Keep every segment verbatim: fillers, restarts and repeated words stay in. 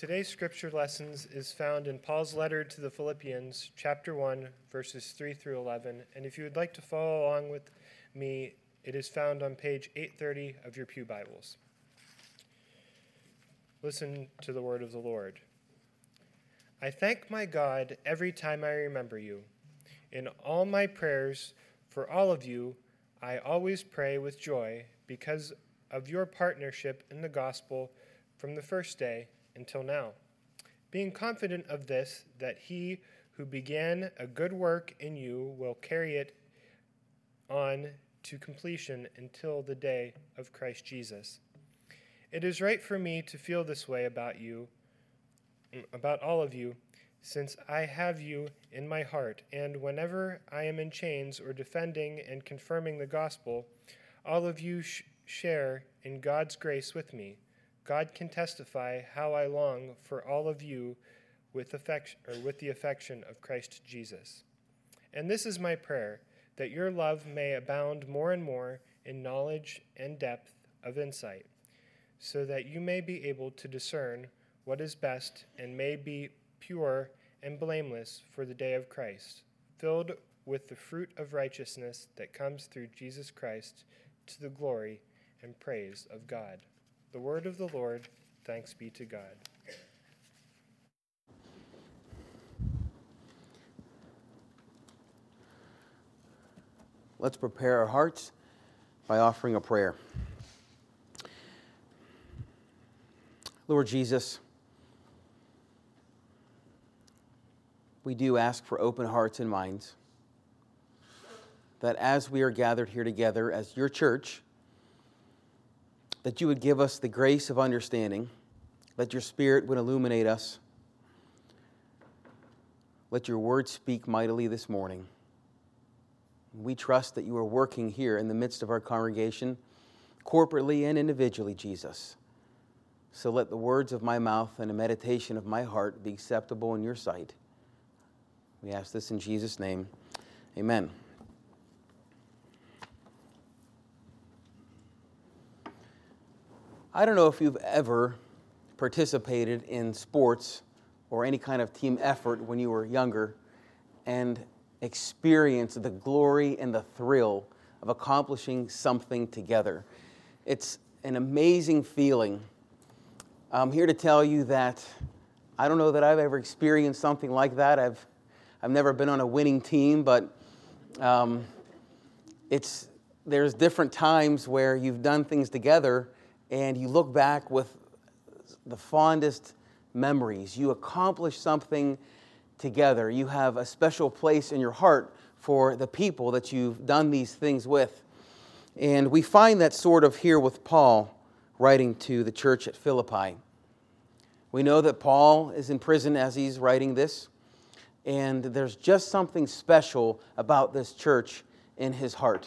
Today's scripture lessons is found in Paul's letter to the Philippians, chapter one, verses three through eleven. And if you would like to follow along with me, it is found on page eight thirty of your pew Bibles. Listen to the word of the Lord. I thank my God every time I remember you. In all my prayers for all of you, I always pray with joy because of your partnership in the gospel from the first day until now, being confident of this, that he who began a good work in you will carry it on to completion until the day of Christ Jesus. It is right for me to feel this way about you, about all of you, since I have you in my heart, and whenever I am in chains or defending and confirming the gospel, all of you sh- share in God's grace with me. God can testify how I long for all of you with affection, or with the affection of Christ Jesus. And this is my prayer, that your love may abound more and more in knowledge and depth of insight, so that you may be able to discern what is best and may be pure and blameless for the day of Christ, filled with the fruit of righteousness that comes through Jesus Christ, to the glory and praise of God. The word of the Lord, thanks be to God. Let's prepare our hearts by offering a prayer. Lord Jesus, we do ask for open hearts and minds, that as we are gathered here together as your church, that you would give us the grace of understanding, that your Spirit would illuminate us. Let your word speak mightily this morning. We trust that you are working here in the midst of our congregation, corporately and individually, Jesus. So let the words of my mouth and the meditation of my heart be acceptable in your sight. We ask this in Jesus' name. Amen. I don't know if you've ever participated in sports or any kind of team effort when you were younger and experienced the glory and the thrill of accomplishing something together. It's an amazing feeling. I'm here to tell you that I don't know that I've ever experienced something like that. I've I've never been on a winning team, but um, it's there's different times where you've done things together and you look back with the fondest memories. You accomplish something together. You have a special place in your heart for the people that you've done these things with. And we find that sort of here with Paul writing to the church at Philippi. We know that Paul is in prison as he's writing this. And there's just something special about this church in his heart.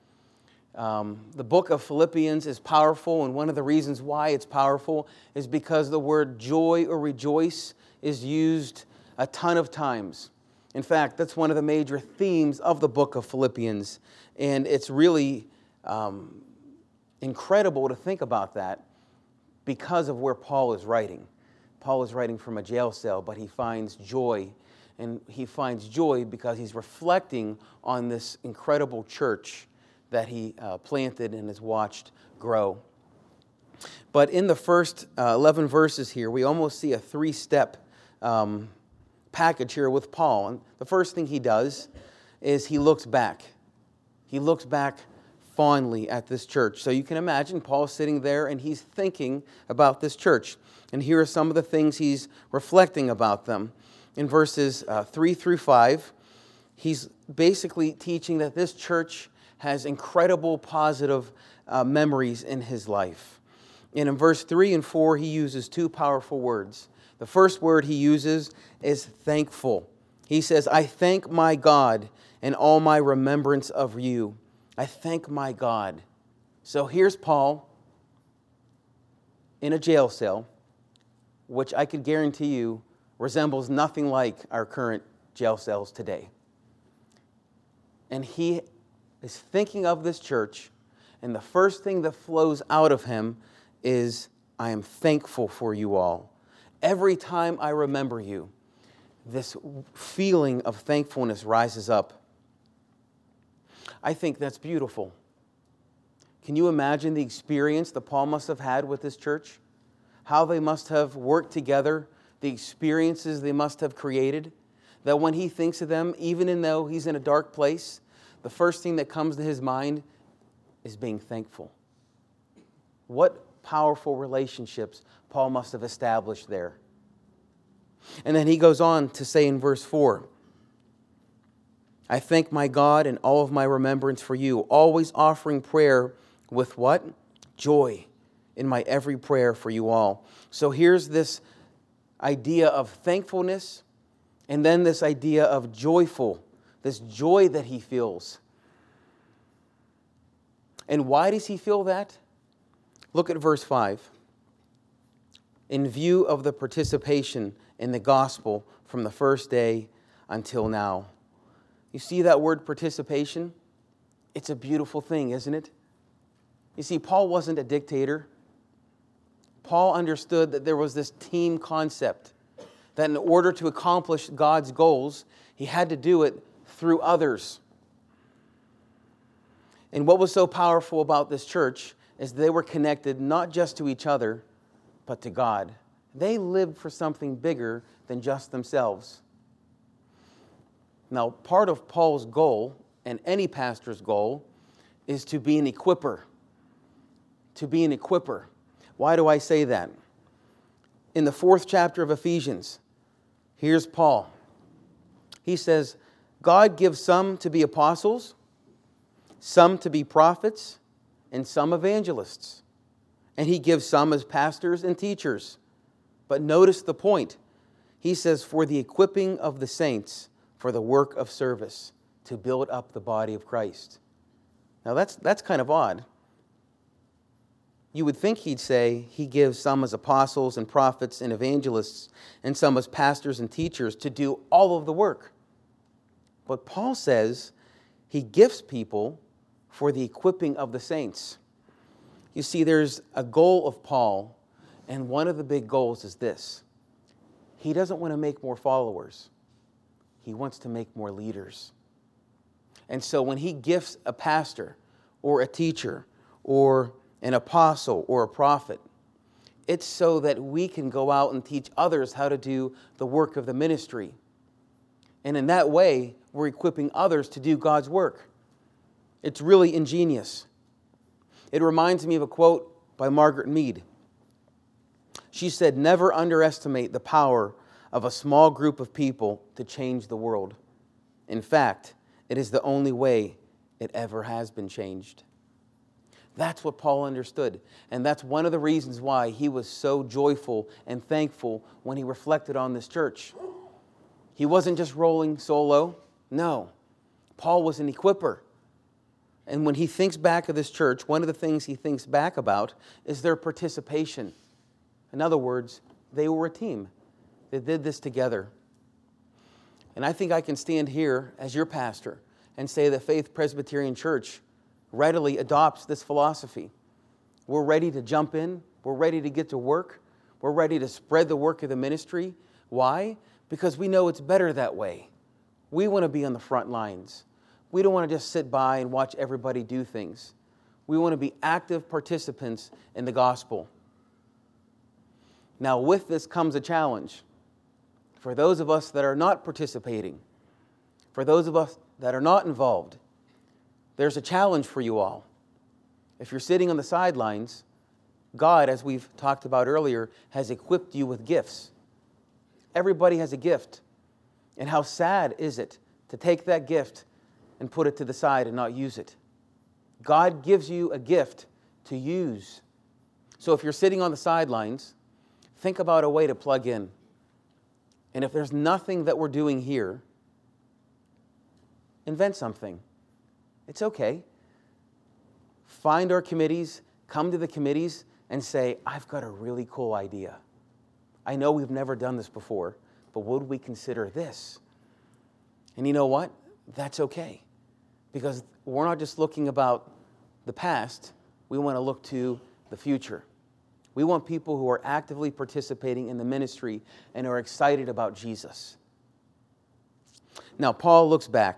Um, the book of Philippians is powerful, and one of the reasons why it's powerful is because the word joy or rejoice is used a ton of times. In fact, that's one of the major themes of the book of Philippians, and it's really um, incredible to think about that because of where Paul is writing. Paul is writing from a jail cell, but he finds joy. And he finds joy because he's reflecting on this incredible church that he uh, planted and has watched grow. But in the first uh, eleven verses here, we almost see a three-step um, package here with Paul. And the first thing he does is he looks back. He looks back fondly at this church. So you can imagine Paul sitting there and he's thinking about this church. And here are some of the things he's reflecting about them. In verses uh, three through five, he's basically teaching that this church has incredible positive uh, memories in his life. And in verse three and four, he uses two powerful words. The first word he uses is thankful. He says, I thank my God in all my remembrance of you. I thank my God. So here's Paul in a jail cell, which I could guarantee you resembles nothing like our current jail cells today. And he is thinking of this church, and the first thing that flows out of him is, I am thankful for you all. Every time I remember you, this feeling of thankfulness rises up. I think that's beautiful. Can you imagine the experience that Paul must have had with this church? How they must have worked together, the experiences they must have created, that when he thinks of them, even though he's in a dark place, the first thing that comes to his mind is being thankful. What powerful relationships Paul must have established there. And then he goes on to say in verse four, I thank my God in all of my remembrance for you, always offering prayer with what? Joy in my every prayer for you all. So here's this idea of thankfulness, and then this idea of joyful, this joy that he feels. And why does he feel that? Look at verse five. In view of the participation in the gospel from the first day until now. You see that word participation? It's a beautiful thing, isn't it? You see, Paul wasn't a dictator. Paul understood that there was this team concept, that in order to accomplish God's goals, he had to do it through others. And what was so powerful about this church is they were connected not just to each other, but to God. They lived for something bigger than just themselves. Now, part of Paul's goal, and any pastor's goal, is to be an equipper. To be an equipper. Why do I say that? In the fourth chapter of Ephesians, here's Paul. He says, God gives some to be apostles, some to be prophets, and some evangelists. And he gives some as pastors and teachers. But notice the point. He says, for the equipping of the saints, for the work of service, to build up the body of Christ. Now that's, that's kind of odd. You would think he'd say he gives some as apostles and prophets and evangelists, and some as pastors and teachers to do all of the work. But Paul says he gifts people for the equipping of the saints. You see, there's a goal of Paul, and one of the big goals is this. He doesn't want to make more followers. He wants to make more leaders. And so when he gifts a pastor or a teacher or an apostle or a prophet, it's so that we can go out and teach others how to do the work of the ministry. And in that way, we're equipping others to do God's work. It's really ingenious. It reminds me of a quote by Margaret Mead. She said, never underestimate the power of a small group of people to change the world. In fact, it is the only way it ever has been changed. That's what Paul understood. And that's one of the reasons why he was so joyful and thankful when he reflected on this church. He wasn't just rolling solo. No. Paul was an equipper. And when he thinks back of this church, one of the things he thinks back about is their participation. In other words, they were a team. They did this together. And I think I can stand here as your pastor and say that Faith Presbyterian Church readily adopts this philosophy. We're ready to jump in. We're ready to get to work. We're ready to spread the work of the ministry. Why? Because we know it's better that way. We want to be on the front lines. We don't want to just sit by and watch everybody do things. We want to be active participants in the gospel. Now, with this comes a challenge. For those of us that are not participating, for those of us that are not involved, there's a challenge for you all. If you're sitting on the sidelines, God, as we've talked about earlier, has equipped you with gifts. Everybody has a gift. And how sad is it to take that gift and put it to the side and not use it? God gives you a gift to use. So if you're sitting on the sidelines, think about a way to plug in. And if there's nothing that we're doing here, invent something. It's okay. Find our committees, come to the committees, and say, I've got a really cool idea. I know we've never done this before, but would we consider this? And you know what? That's okay. Because we're not just looking about the past, we want to look to the future. We want people who are actively participating in the ministry and are excited about Jesus. Now, Paul looks back,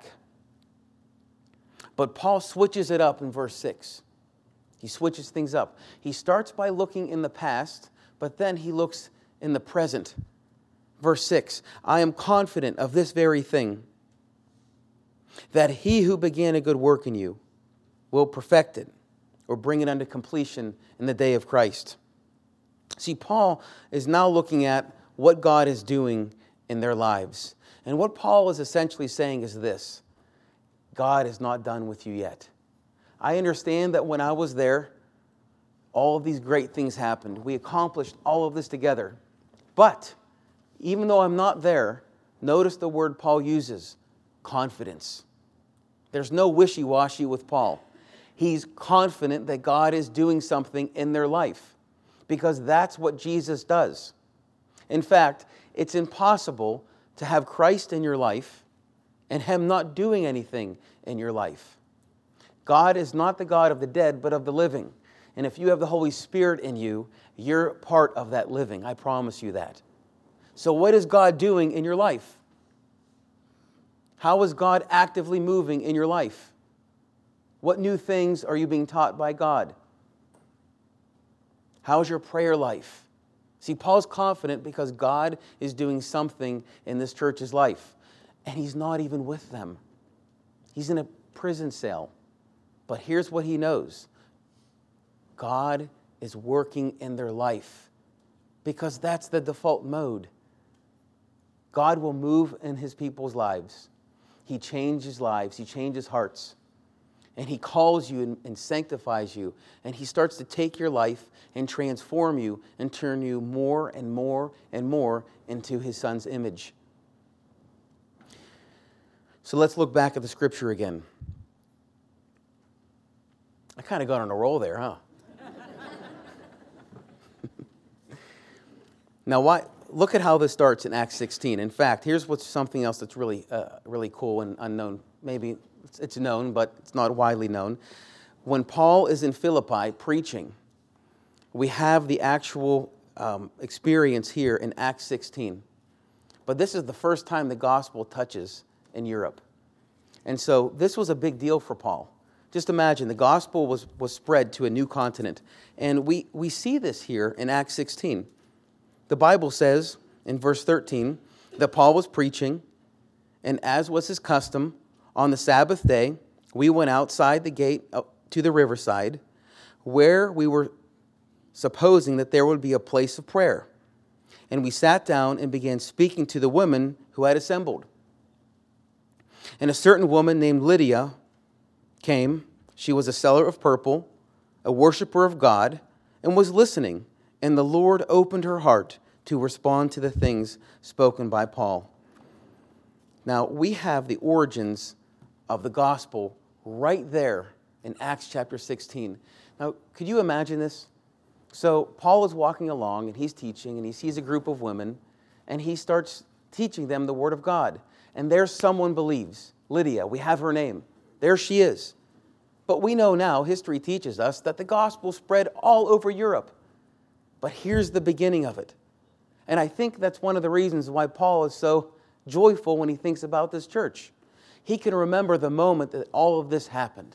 but Paul switches it up in verse six. He switches things up. He starts by looking in the past, but then he looks in the present. Verse six, I am confident of this very thing, that he who began a good work in you will perfect it or bring it unto completion in the day of Christ. See, Paul is now looking at what God is doing in their lives. And what Paul is essentially saying is this: God is not done with you yet. I understand that when I was there, all of these great things happened. We accomplished all of this together. But even though I'm not there, notice the word Paul uses, confidence. There's no wishy-washy with Paul. He's confident that God is doing something in their life, because that's what Jesus does. In fact, it's impossible to have Christ in your life and Him not doing anything in your life. God is not the God of the dead, but of the living. And if you have the Holy Spirit in you, you're part of that living. I promise you that. So what is God doing in your life? How is God actively moving in your life? What new things are you being taught by God? How's your prayer life? See, Paul's confident because God is doing something in this church's life. And he's not even with them. He's in a prison cell. But here's what he knows. God is working in their life, because that's the default mode. God will move in His people's lives. He changes lives. He changes hearts. And He calls you and, and sanctifies you. And He starts to take your life and transform you and turn you more and more and more into His Son's image. So let's look back at the scripture again. I kind of got on a roll there, huh? Now, why, look at how this starts in Acts sixteen. In fact, here's what's something else that's really, uh, really cool and unknown. Maybe it's, it's known, but it's not widely known. When Paul is in Philippi preaching, we have the actual um, experience here in Acts sixteen. But this is the first time the gospel touches in Europe. And so this was a big deal for Paul. Just imagine, the gospel was, was spread to a new continent. And we, we see this here in Acts sixteen. The Bible says in verse thirteen that Paul was preaching, and as was his custom, on the Sabbath day, we went outside the gate to the riverside, where we were supposing that there would be a place of prayer. And we sat down and began speaking to the women who had assembled. And a certain woman named Lydia came. She was a seller of purple, a worshiper of God, and was listening. And the Lord opened her heart to respond to the things spoken by Paul. Now, we have the origins of the gospel right there in Acts chapter sixteen. Now, could you imagine this? So, Paul is walking along, and he's teaching, and he sees a group of women, and he starts teaching them the Word of God. And there's someone believes, Lydia. We have her name. There she is. But we know now, history teaches us, that the gospel spread all over Europe. But here's the beginning of it. And I think that's one of the reasons why Paul is so joyful when he thinks about this church. He can remember the moment that all of this happened.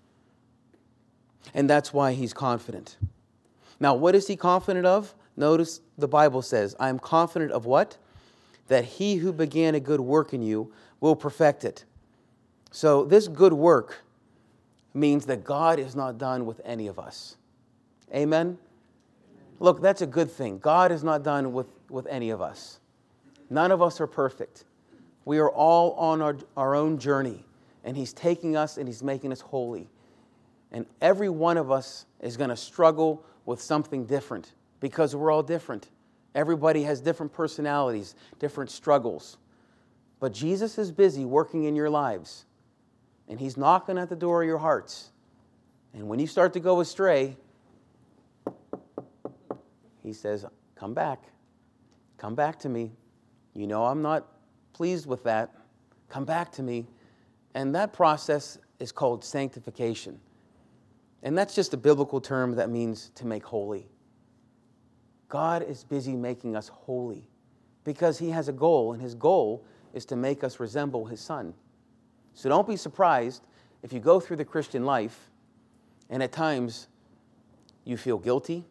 And that's why he's confident. Now, what is he confident of? Notice the Bible says, I am confident of what? That he who began a good work in you will perfect it. So this good work means that God is not done with any of us. Amen? Look, that's a good thing. God is not done with, with any of us. None of us are perfect. We are all on our, our own journey, and He's taking us and He's making us holy. And every one of us is going to struggle with something different, because we're all different. Everybody has different personalities, different struggles. But Jesus is busy working in your lives, and He's knocking at the door of your hearts. And when you start to go astray, He says, come back. Come back to me. You know I'm not pleased with that. Come back to me. And that process is called sanctification. And that's just a biblical term that means to make holy. God is busy making us holy because he has a goal, and his goal is to make us resemble his Son. So don't be surprised if you go through the Christian life and at times you feel guilty.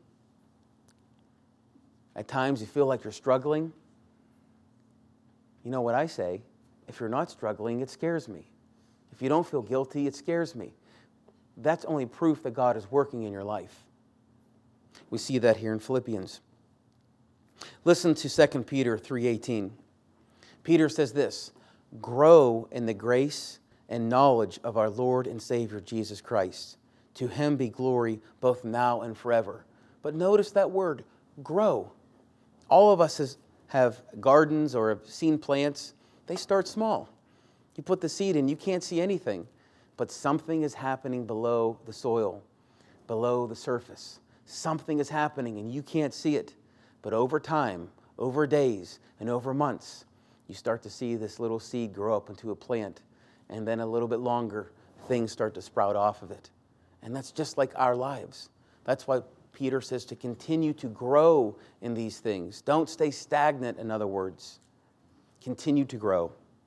At times you feel like you're struggling. You know what I say? If you're not struggling, it scares me. If you don't feel guilty, it scares me. That's only proof that God is working in your life. We see that here in Philippians. Listen to Second Peter three eighteen. Peter says this, grow in the grace and knowledge of our Lord and Savior Jesus Christ. To him be glory both now and forever. But notice that word, grow. All of us has, have gardens or have seen plants. They start small. You put the seed in, you can't see anything. But something is happening below the soil, below the surface. Something is happening and you can't see it. But over time, over days, and over months, you start to see this little seed grow up into a plant. And then a little bit longer, things start to sprout off of it. And that's just like our lives. That's why Peter says to continue to grow in these things. Don't stay stagnant, in other words. Continue to grow.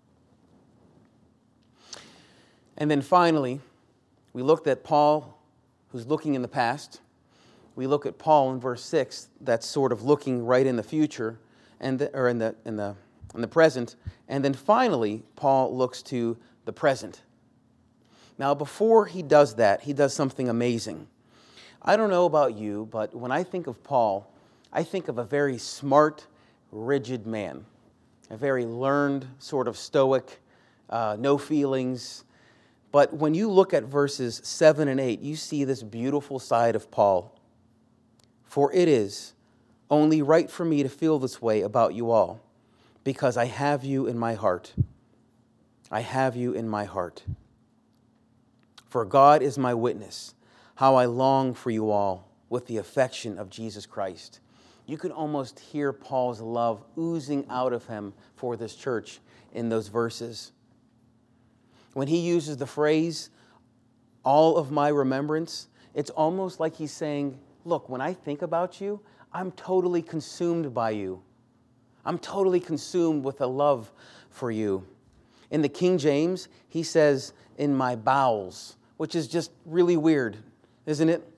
And then finally, we looked at Paul, who's looking in the past. We look at Paul in verse six, that's sort of looking right in the future, and the, or in the in the in the present. And then finally, Paul looks to the present. Now, before he does that, he does something amazing. I don't know about you, but when I think of Paul, I think of a very smart, rigid man, a very learned, sort of stoic, uh, no feelings. But when you look at verses seven and eight, you see this beautiful side of Paul. For it is only right for me to feel this way about you all, because I have you in my heart. I have you in my heart. For God is my witness, how I long for you all with the affection of Jesus Christ. You can almost hear Paul's love oozing out of him for this church in those verses. When he uses the phrase, all of my remembrance, it's almost like he's saying, look, when I think about you, I'm totally consumed by you. I'm totally consumed with a love for you. In the King James, he says, in my bowels, which is just really weird, isn't it?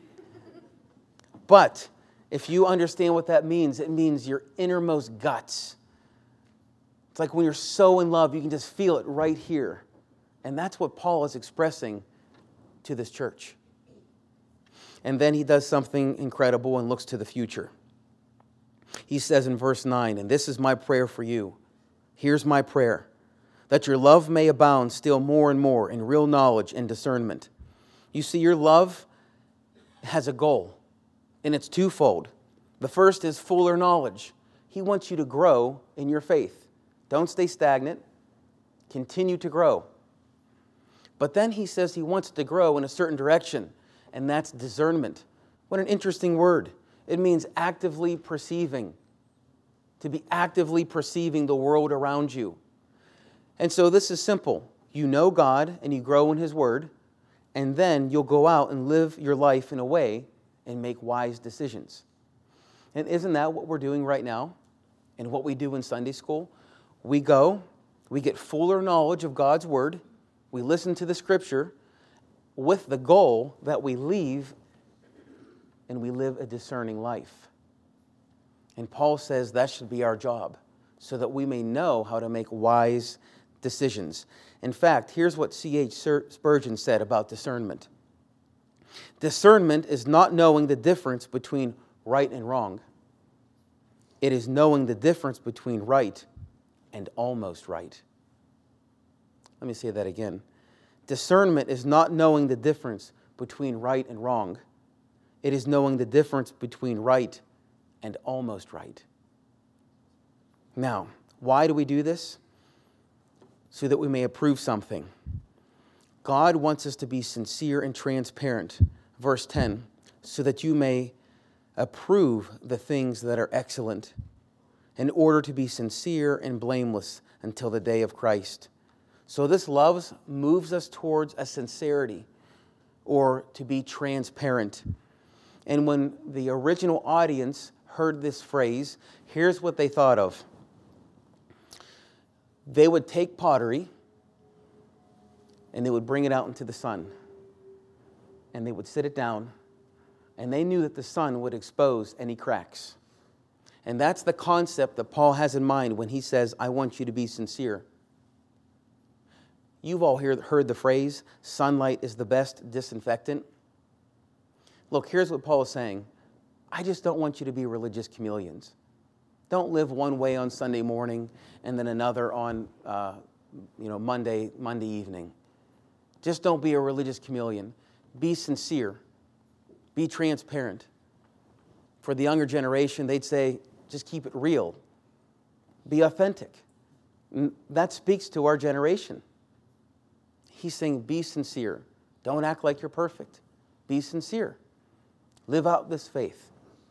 But if you understand what that means, it means your innermost guts. It's like when you're so in love, you can just feel it right here. And that's what Paul is expressing to this church. And then he does something incredible and looks to the future. He says in verse nine, and this is my prayer for you. Here's my prayer, that your love may abound still more and more in real knowledge and discernment. You see, your love has a goal, and it's twofold. The first is fuller knowledge. He wants you to grow in your faith. Don't stay stagnant. Continue to grow. But then he says he wants to grow in a certain direction, and that's discernment. What an interesting word. It means actively perceiving, to be actively perceiving the world around you. And so this is simple. You know God and you grow in his word, and then you'll go out and live your life in a way and make wise decisions. And isn't that what we're doing right now and what we do in Sunday school? We go, we get fuller knowledge of God's word, we listen to the scripture with the goal that we leave and we live a discerning life. And Paul says that should be our job so that we may know how to make wise decisions. In fact, here's what C H Spurgeon said about discernment. Discernment is not knowing the difference between right and wrong. It is knowing the difference between right and almost right. Let me say that again. Discernment is not knowing the difference between right and wrong. It is knowing the difference between right and almost right. Now, why do we do this? So that we may approve something. God wants us to be sincere and transparent. Verse ten, so that you may approve the things that are excellent, in order to be sincere and blameless until the day of Christ. So this love moves us towards a sincerity, or to be transparent. And when the original audience heard this phrase, here's what they thought of. They would take pottery and they would bring it out into the sun. And they would sit it down, and they knew that the sun would expose any cracks. And that's the concept that Paul has in mind when he says, I want you to be sincere. You've all hear, heard the phrase, sunlight is the best disinfectant. Look, here's what Paul is saying. I just don't want you to be religious chameleons. Don't live one way on Sunday morning and then another on uh, you know, Monday, Monday evening. Just don't be a religious chameleon. Be sincere. Be transparent. For the younger generation, they'd say, just keep it real. Be authentic. And that speaks to our generation. He's saying, be sincere. Don't act like you're perfect. Be sincere. Live out this faith.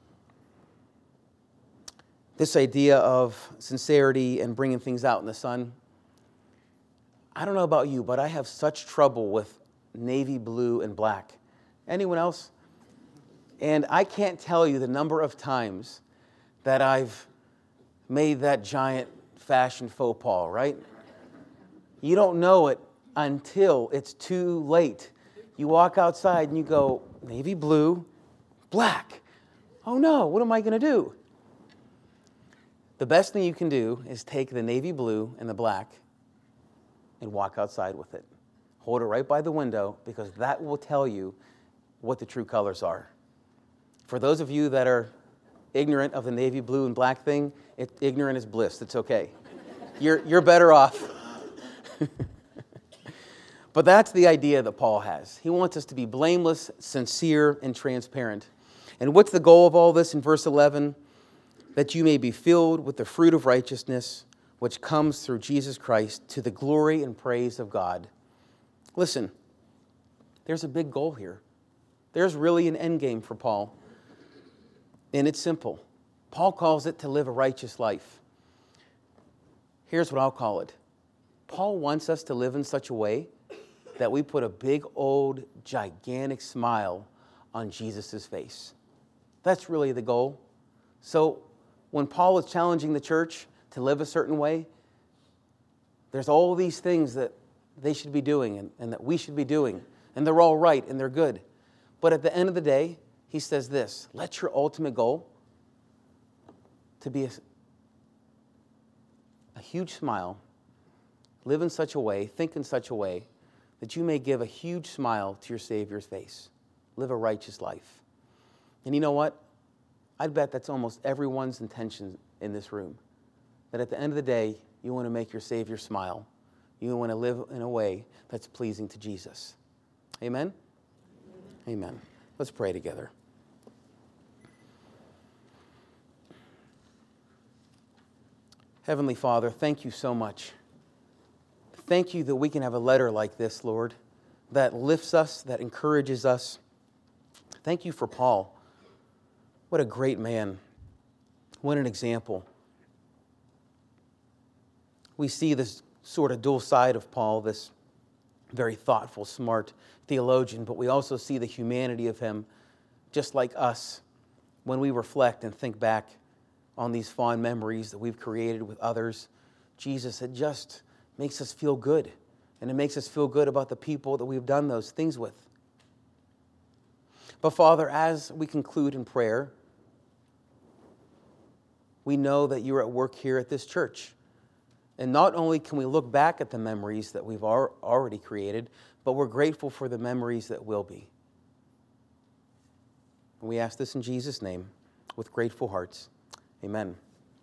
This idea of sincerity and bringing things out in the sun, I don't know about you, but I have such trouble with navy blue and black. Anyone else? And I can't tell you the number of times that I've made that giant fashion faux pas, right? You don't know it until it's too late. You walk outside and you go, navy blue, black. Oh no, what am I going to do? The best thing you can do is take the navy blue and the black and walk outside with it. Hold it right by the window, because that will tell you what the true colors are. For those of you that are ignorant of the navy blue and black thing, it, ignorant is bliss. It's okay. You're, you're better off. But that's the idea that Paul has. He wants us to be blameless, sincere, and transparent. And what's the goal of all this in verse eleven? That you may be filled with the fruit of righteousness, which comes through Jesus Christ, to the glory and praise of God. Listen, there's a big goal here. There's really an end game for Paul. And it's simple. Paul calls it to live a righteous life. Here's what I'll call it. Paul wants us to live in such a way that we put a big, old, gigantic smile on Jesus' face. That's really the goal. So when Paul is challenging the church to live a certain way, there's all these things that they should be doing and, and that we should be doing. And they're all right and they're good. But at the end of the day, he says this, let your ultimate goal to be a, a huge smile, live in such a way, think in such a way, that you may give a huge smile to your Savior's face. Live a righteous life. And you know what? I'd bet that's almost everyone's intention in this room. That at the end of the day, you want to make your Savior smile. You want to live in a way that's pleasing to Jesus. Amen? Amen. Let's pray together. Heavenly Father, thank you so much. Thank you that we can have a letter like this, Lord, that lifts us, that encourages us. Thank you for Paul. What a great man. What an example. We see this sort of dual side of Paul, this very thoughtful, smart theologian, but we also see the humanity of him, just like us, when we reflect and think back on these fond memories that we've created with others. Jesus, it just makes us feel good, and it makes us feel good about the people that we've done those things with. But Father, as we conclude in prayer, we know that you're at work here at this church. And not only can we look back at the memories that we've already created, but we're grateful for the memories that will be. And we ask this in Jesus' name with grateful hearts. Amen.